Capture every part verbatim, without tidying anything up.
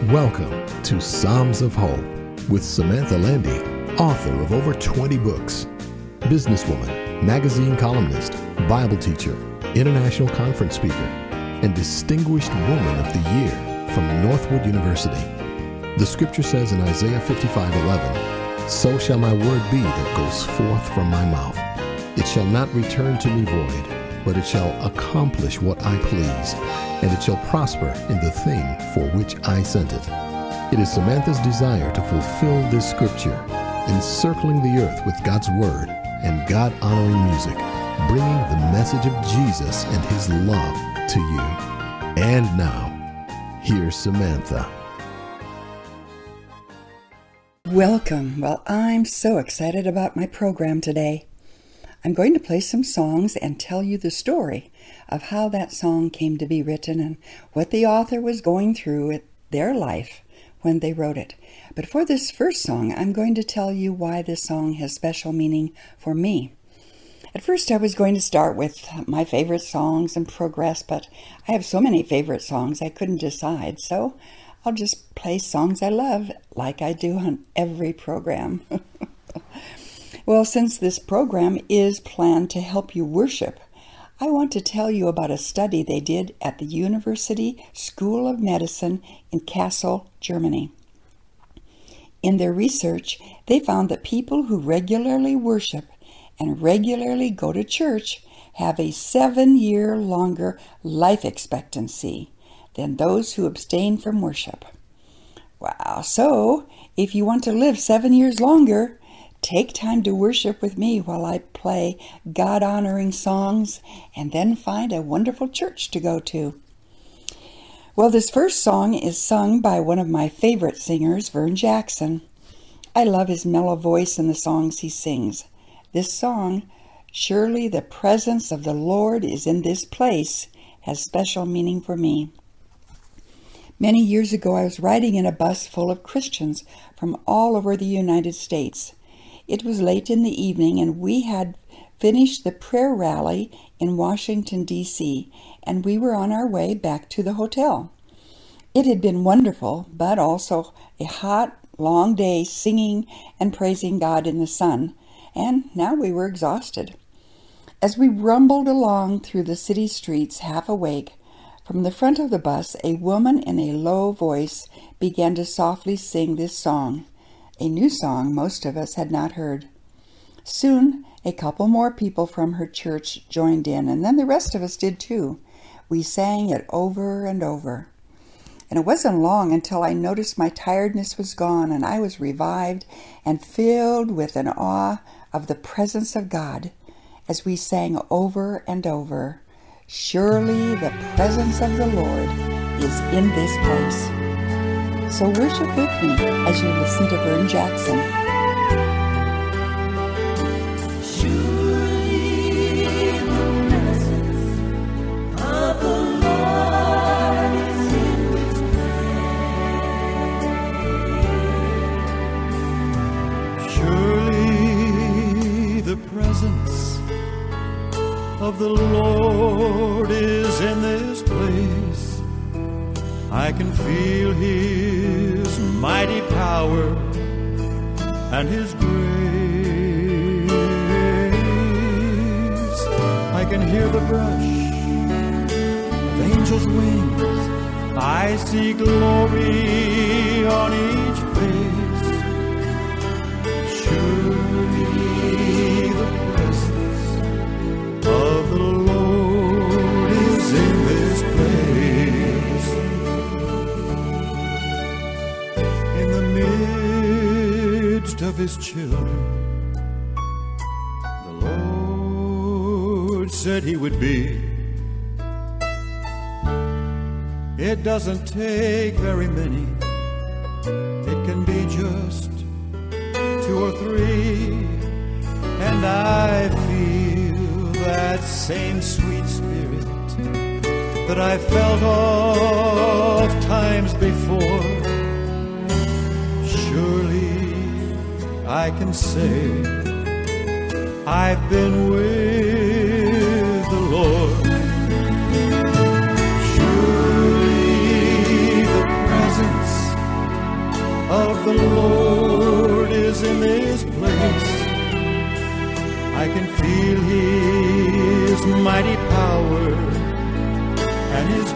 Welcome to Psalms of Hope with Samantha Landy, author of over twenty books, businesswoman, magazine columnist, Bible teacher, international conference speaker, and Distinguished Woman of the Year from Northwood University. The scripture says in Isaiah fifty-five eleven, "So shall my word be that goes forth from my mouth. It shall not return to me void, but it shall accomplish what I please, and it shall prosper in the thing for which I sent it." It is Samantha's desire to fulfill this scripture, encircling the earth with God's word and God-honoring music, bringing the message of Jesus and his love to you. And now, here's Samantha. Welcome. Well, I'm so excited about my program today. I'm going to play some songs and tell you the story of how that song came to be written and what the author was going through in their life when they wrote it. But for this first song, I'm going to tell you why this song has special meaning for me. At first, I was going to start with my favorite songs and progress, but I have so many favorite songs I couldn't decide, so I'll just play songs I love like I do on every program. Well, since this program is planned to help you worship, I want to tell you about a study they did at the University School of Medicine in Kassel, Germany. In their research, they found that people who regularly worship and regularly go to church have a seven-year longer life expectancy than those who abstain from worship. Wow, so if you want to live seven years longer, take time to worship with me while I play God-honoring songs and then find a wonderful church to go to. Well, this first song is sung by one of my favorite singers, Vern Jackson. I love his mellow voice and the songs he sings. This song, "Surely the Presence of the Lord is in This Place," has special meaning for me. Many years ago, I was riding in a bus full of Christians from all over the United States. It was late in the evening, and we had finished the prayer rally in Washington, D C, and we were on our way back to the hotel. It had been wonderful, but also a hot, long day singing and praising God in the sun, and now we were exhausted. As we rumbled along through the city streets, half awake, from the front of the bus, a woman in a low voice began to softly sing this song, a new song most of us had not heard. Soon, a couple more people from her church joined in, and then the rest of us did too. We sang it over and over. And it wasn't long until I noticed my tiredness was gone, and I was revived and filled with an awe of the presence of God as we sang over and over, "Surely the presence of the Lord is in this place." So worship with me as you listen to Vern Jackson. Surely the presence of the Lord is in this place. Surely the presence of the Lord is in this place. I can feel his mighty power and his grace. I can hear the brush of angels' wings. I see glory on each face. Surely the presence of the Lord is in this place. In the midst of his children, the Lord said he would be. It doesn't take very many. It can be just two or three, and I feel that same sweet spirit that I felt oft times before. Surely I can say I've been with the Lord. Surely the presence can feel His mighty power and His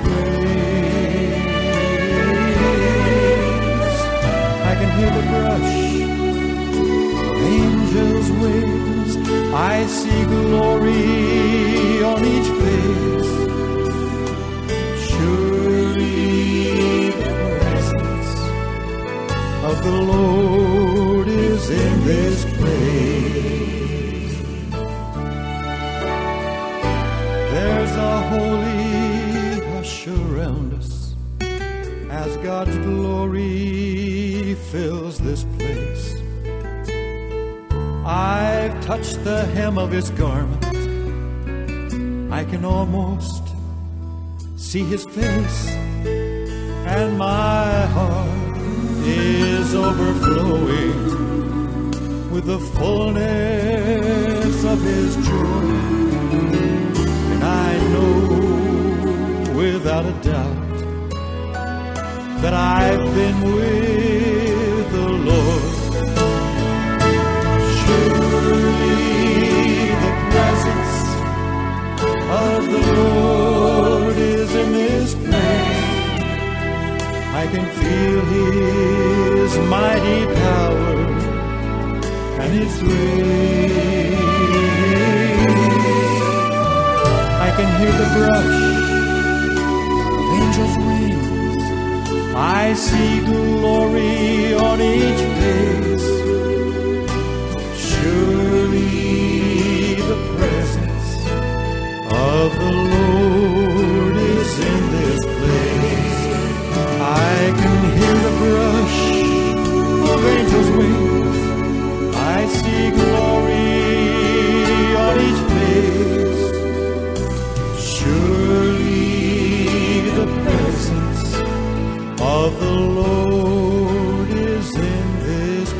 grace. I can hear the brush of angels' wings. I see glory on each face. Surely the presence of the Lord is in this place. There's a holy hush around us as God's glory fills this place. I've touched the hem of His garment. I can almost see His face, and my heart is overflowing with the fullness of His joy. And I know without a doubt that I've been with the Lord. Surely the presence of the Lord is in this place. I can feel His mighty power and His grace. I can hear the brush of angels' wings. I see glory on each face. Surely the presence of the Lord is in this place. I can hear the brush of angels' wings. I see glory on each face. Surely the presence of the Lord is in this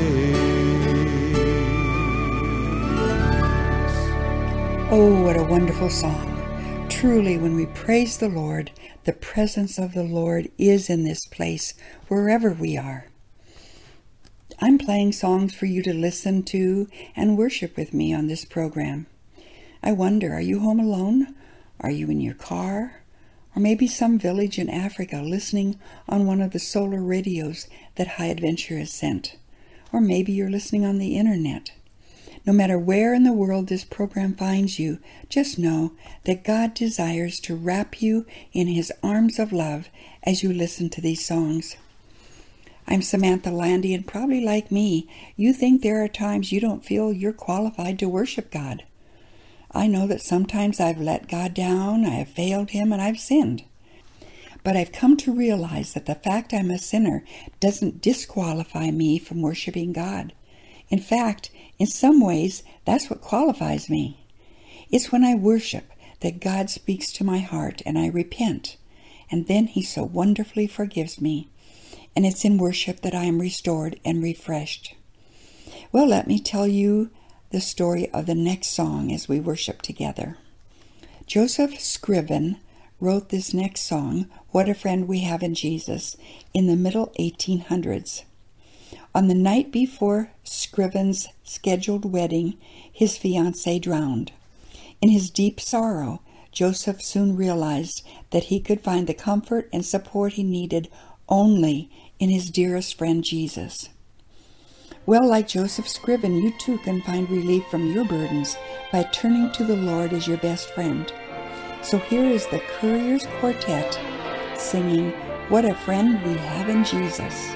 place. Oh, what a wonderful song. Truly, when we praise the Lord, the presence of the Lord is in this place, wherever we are. I'm playing songs for you to listen to and worship with me on this program. I wonder, are you home alone? Are you in your car? Or maybe some village in Africa listening on one of the solar radios that High Adventure has sent? Or maybe you're listening on the internet. No matter where in the world this program finds you, just know that God desires to wrap you in His arms of love as you listen to these songs. I'm Samantha Landy, and probably like me, you think there are times you don't feel you're qualified to worship God. I know that sometimes I've let God down, I have failed Him, and I've sinned. But I've come to realize that the fact I'm a sinner doesn't disqualify me from worshiping God. In fact, in some ways, that's what qualifies me. It's when I worship that God speaks to my heart and I repent, and then He so wonderfully forgives me. And it's in worship that I am restored and refreshed. Well, let me tell you the story of the next song as we worship together. Joseph Scriven wrote this next song, What a Friend We Have in Jesus, in the middle eighteen hundreds. On the night before Scriven's scheduled wedding, his fiancée drowned. In his deep sorrow, Joseph soon realized that he could find the comfort and support he needed only in his dearest friend Jesus. Well, like Joseph Scriven, you too can find relief from your burdens by turning to the Lord as your best friend. So here is the Couriers Quartet singing, What a Friend We Have in Jesus.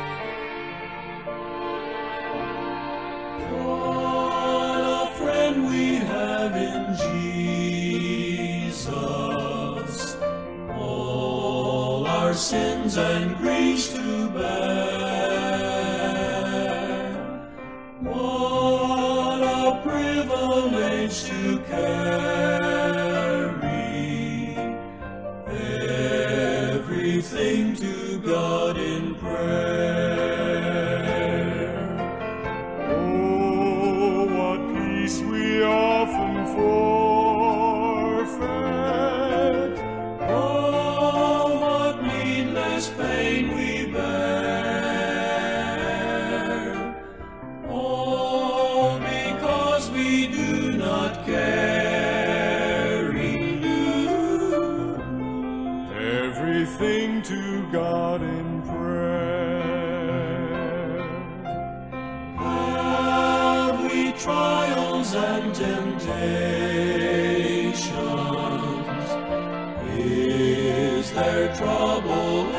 We have in Jesus all our sins and griefs to bear. What a privilege to carry everything to God in prayer. We often forfeit. Oh, what needless pain we bear. All because we do cannot carry you. Everything to God in prayer. Have we trials and temptations? Is there trouble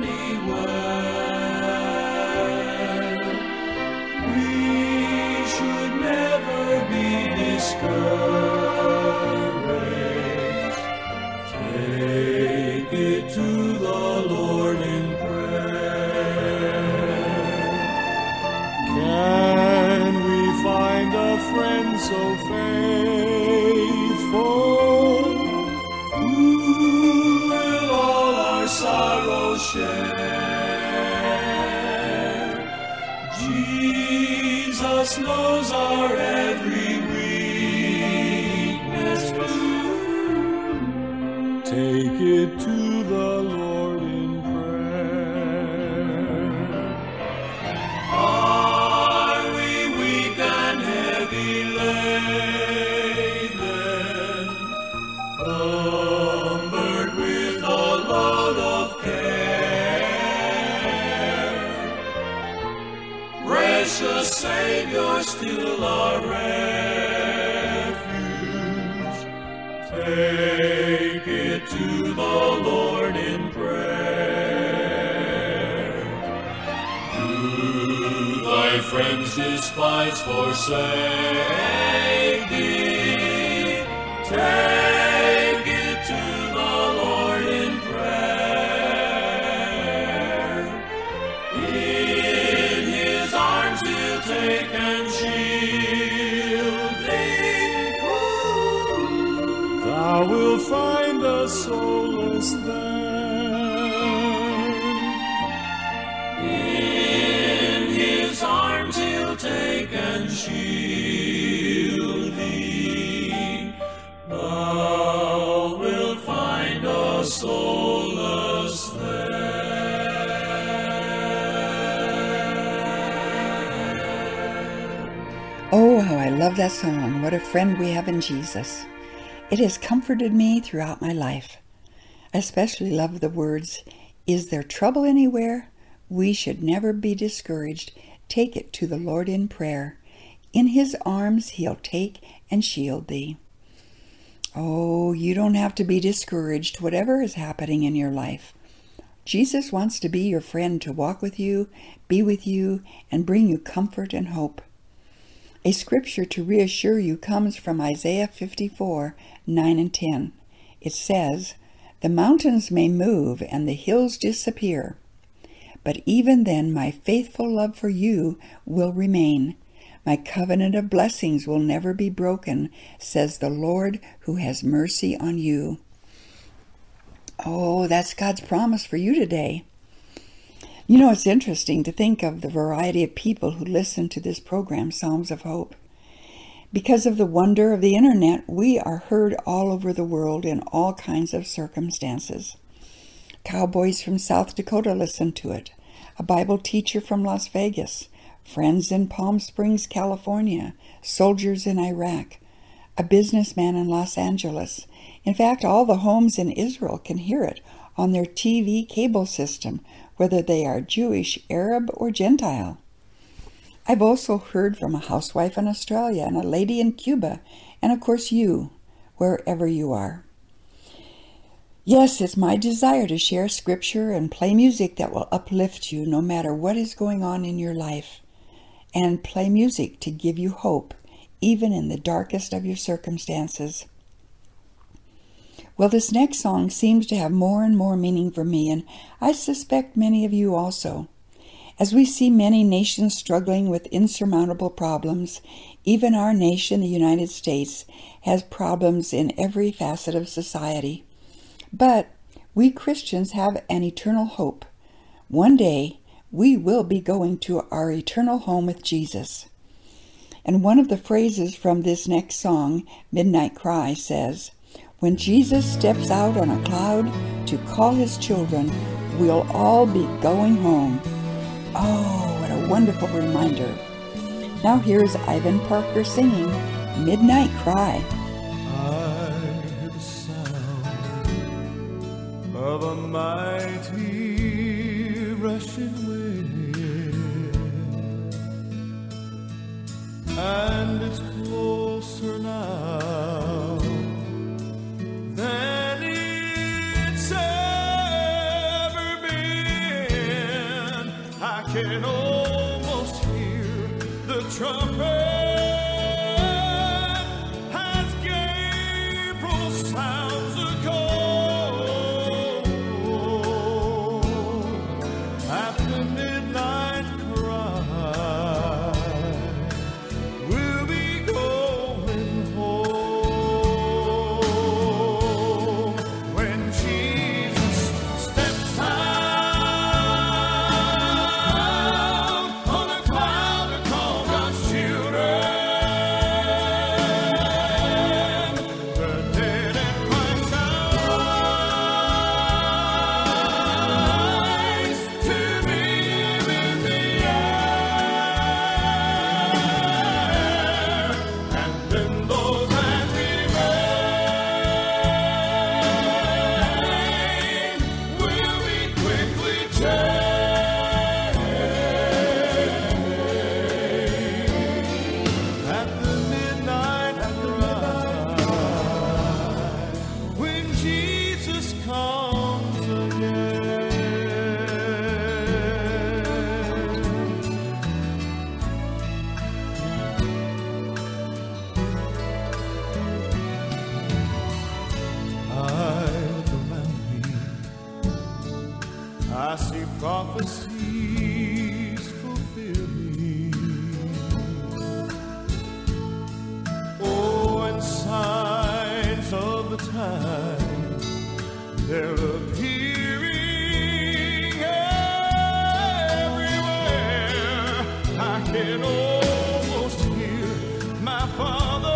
anywhere? We should never be discouraged. Take it to the Lord in prayer. Can we find a friend so faithful, Who will all our sorrows share? Jesus knows our every weakness. take it to the Lord in prayer. Are we weak and heavy laden, cumbered with a load of care? Precious Savior, still our refuge, take it to the Lord in prayer. Do thy friends despise, forsake thee? Take it to the Lord in prayer. In his arms he'll take and shield thee. Thou wilt find a solace there. In his arms he'll take and shield thee. Thou wilt find a solace there. Oh, how I love that song. What a friend we have in Jesus. It has comforted me throughout my life. I especially love the words, "Is there trouble anywhere? We should never be discouraged. Take it to the Lord in prayer. In his arms he'll take and shield thee." Oh, you don't have to be discouraged, whatever is happening in your life. Jesus wants to be your friend, to walk with you, be with you, and bring you comfort and hope. A scripture to reassure you comes from Isaiah fifty-four, nine and ten. It says, "The mountains may move and the hills disappear, but even then my faithful love for you will remain. My covenant of blessings will never be broken, says the Lord who has mercy on you." Oh, that's God's promise for you today. You know, it's interesting to think of the variety of people who listen to this program, Psalms of Hope. Because of the wonder of the internet, we are heard all over the world in all kinds of circumstances. Cowboys from South Dakota listen to it, a Bible teacher from Las Vegas, friends in Palm Springs, California, soldiers in Iraq, a businessman in Los Angeles. In fact, all the homes in Israel can hear it on their T V cable system, whether they are Jewish, Arab, or Gentile. I've also heard from a housewife in Australia and a lady in Cuba, and of course you, wherever you are. Yes, it's my desire to share scripture and play music that will uplift you no matter what is going on in your life, and play music to give you hope, even in the darkest of your circumstances. Well, this next song seems to have more and more meaning for me, and I suspect many of you also. As we see many nations struggling with insurmountable problems, even our nation, the United States, has problems in every facet of society. But we Christians have an eternal hope. One day, we will be going to our eternal home with Jesus. And one of the phrases from this next song, Midnight Cry, says, "When Jesus steps out on a cloud to call his children, we'll all be going home." Oh, what a wonderful reminder. Now here's Ivan Parker singing Midnight Cry. I hear the sound of a mighty rushing wind, and it's closer now than it's ever been. I can almost hear the trumpet. Sounds a call at the midnight cry. We'll be going home when Jesus steps out on a cloud to call God's children. I see prophecies fulfilling, oh, and signs of the time, they're appearing everywhere. I can almost hear my Father.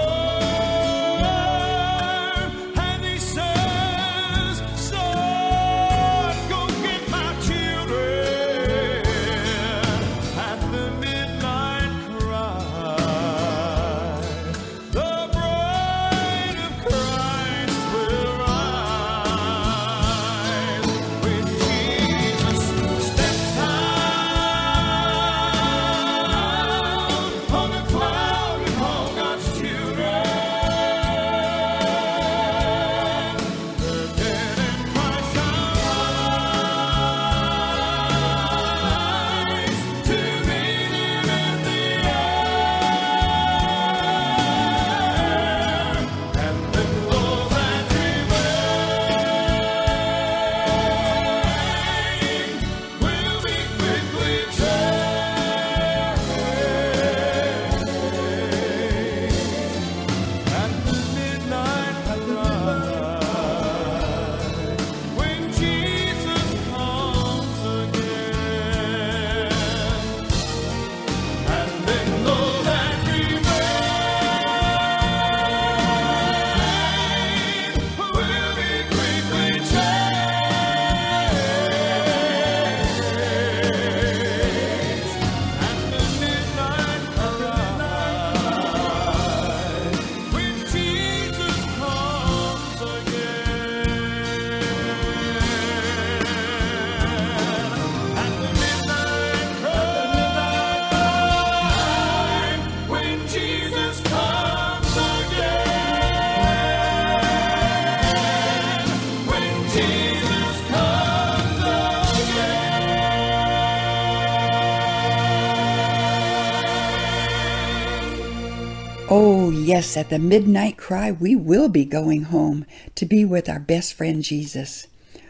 Oh, yes, at the midnight cry, we will be going home to be with our best friend Jesus.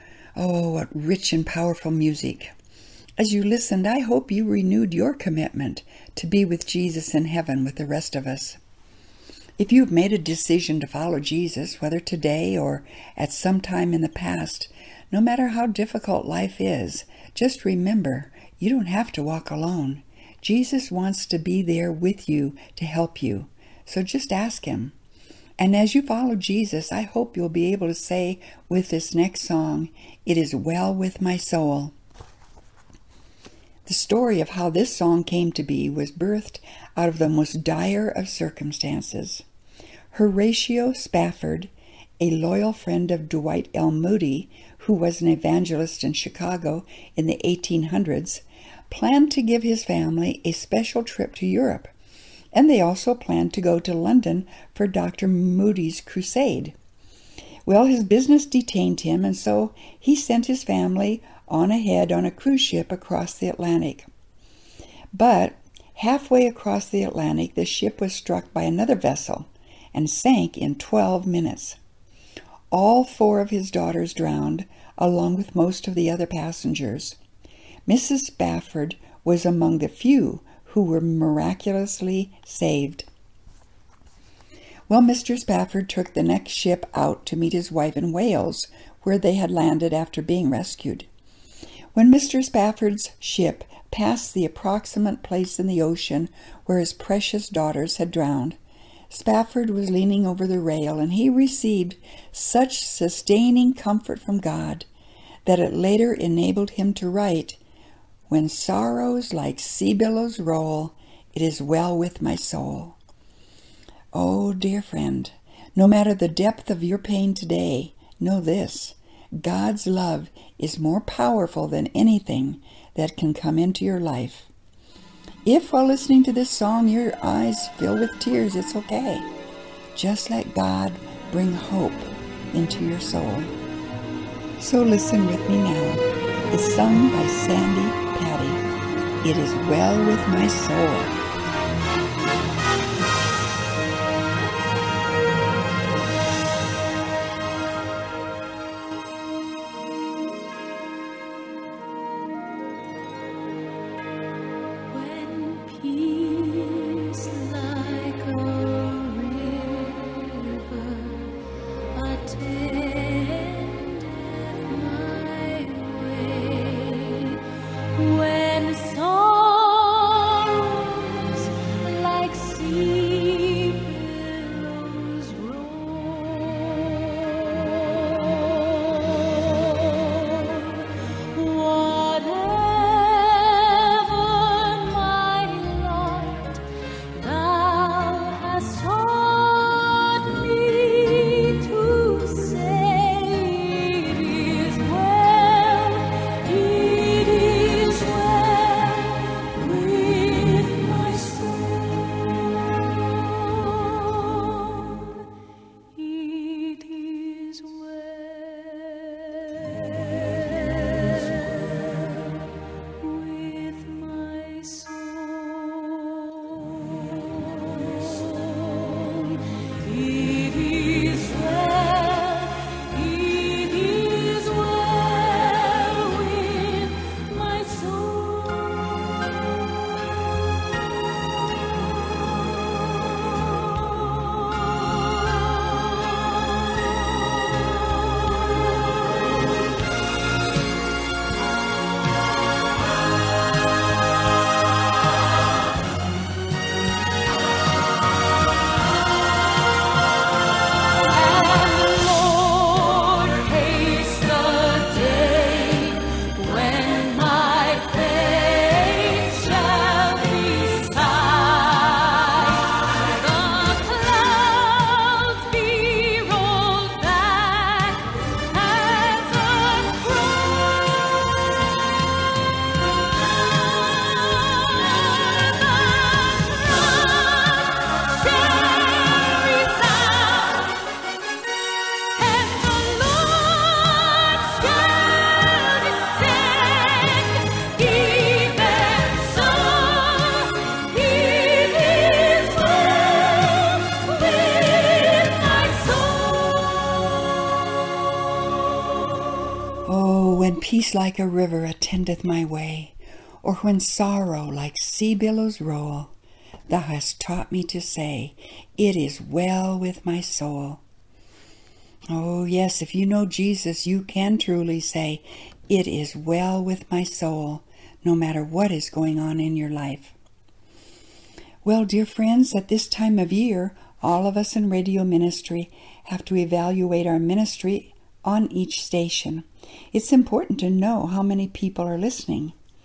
Oh, what rich and powerful music. As you listened, I hope you renewed your commitment to be with Jesus in heaven with the rest of us. If you've made a decision to follow Jesus, whether today or at some time in the past, no matter how difficult life is, just remember, you don't have to walk alone. Jesus wants to be there with you to help you. So just ask him. And as you follow Jesus, I hope you'll be able to say with this next song, "It is well with my soul." The story of how this song came to be was birthed out of the most dire of circumstances. Horatio Spafford, a loyal friend of Dwight L. Moody, who was an evangelist in Chicago in the eighteen hundreds, planned to give his family a special trip to Europe, and they also planned to go to London for Doctor Moody's crusade. Well, his business detained him, and so he sent his family on ahead on a cruise ship across the Atlantic. But halfway across the Atlantic, the ship was struck by another vessel and sank in twelve minutes. All four of his daughters drowned, along with most of the other passengers. Missus Spafford was among the few who were miraculously saved. Well, Mister Spafford took the next ship out to meet his wife in Wales, where they had landed after being rescued. When Mister Spafford's ship passed the approximate place in the ocean where his precious daughters had drowned, Spafford was leaning over the rail, and he received such sustaining comfort from God that it later enabled him to write, "When sorrows like sea billows roll, it is well with my soul." Oh, dear friend, no matter the depth of your pain today, know this: God's love is more powerful than anything that can come into your life. If while listening to this song your eyes fill with tears, it's okay. Just let God bring hope into your soul. So listen with me now. It's sung by Sandy Patty. It is well with my soul. When sorrows like sea billows roll, whatever my lot, thou hast taught me to say, it is well, it is well with my soul. It is well with my soul. It is well, it is well with my And Lord, haste the day when my faith shall be sight. The clouds be rolled back as a and the Lord shall descend, even so it is well with my soul. Oh, when peace like a river attendeth my way, or when sorrow like sea billows roll, thou hast taught me to say, it is well with my soul. Oh, yes, if you know Jesus, you can truly say, it is well with my soul, no matter what is going on in your life. Well, dear friends, at this time of year, all of us in radio ministry have to evaluate our ministry on each station. It's important to know how many people are listening.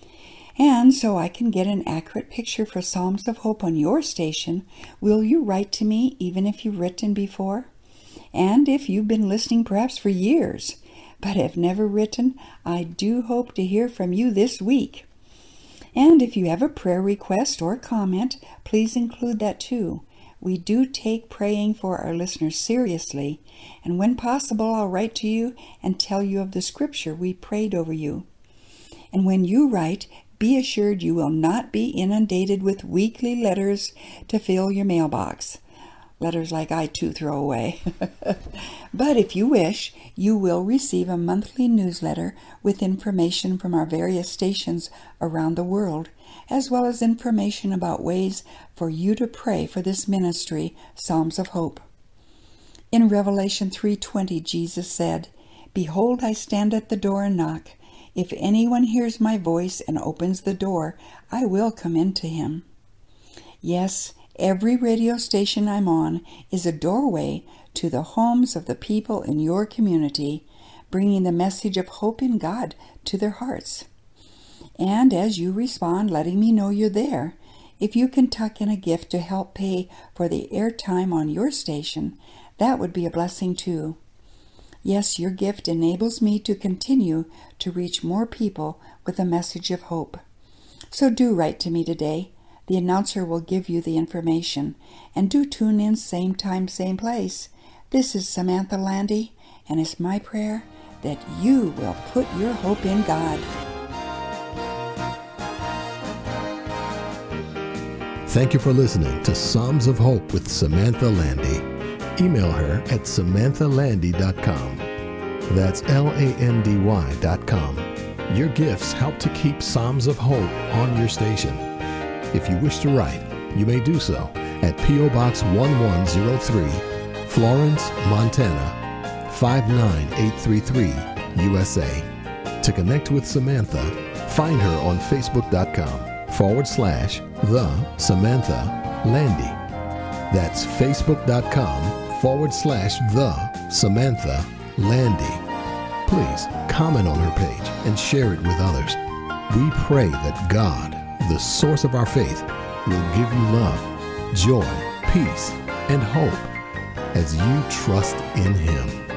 And so I can get an accurate picture for Psalms of Hope on your station, will you write to me even if you've written before? And if you've been listening perhaps for years, but have never written, I do hope to hear from you this week. And if you have a prayer request or comment, please include that too. We do take praying for our listeners seriously, and when possible, I'll write to you and tell you of the scripture we prayed over you. And when you write, be assured you will not be inundated with weekly letters to fill your mailbox. Letters like I too throw away. But if you wish, you will receive a monthly newsletter with information from our various stations around the world, as well as information about ways for you to pray for this ministry, Psalms of Hope. In Revelation three twenty, Jesus said, "Behold, I stand at the door and knock. If anyone hears my voice and opens the door, I will come into him." Yes, every radio station I'm on is a doorway to the homes of the people in your community, bringing the message of hope in God to their hearts. And as you respond, letting me know you're there, if you can tuck in a gift to help pay for the airtime on your station, that would be a blessing too. Yes, your gift enables me to continue to reach more people with a message of hope. So do write to me today. The announcer will give you the information. And do tune in same time, same place. This is Samantha Landy, and it's my prayer that you will put your hope in God. Thank you for listening to Psalms of Hope with Samantha Landy. Email her at samantha landy dot com. That's L A N D Y dot com. Your gifts help to keep Psalms of Hope on your station. If you wish to write, you may do so at P O Box one one zero three, Florence, Montana, five nine eight three three, U S A. To connect with Samantha, find her on Facebook.com forward slash The Samantha Landy. That's Facebook.com forward slash The Samantha Landy. Please comment on her page and share it with others. We pray that God, the source of our faith, will give you love, joy, peace, and hope as you trust in Him.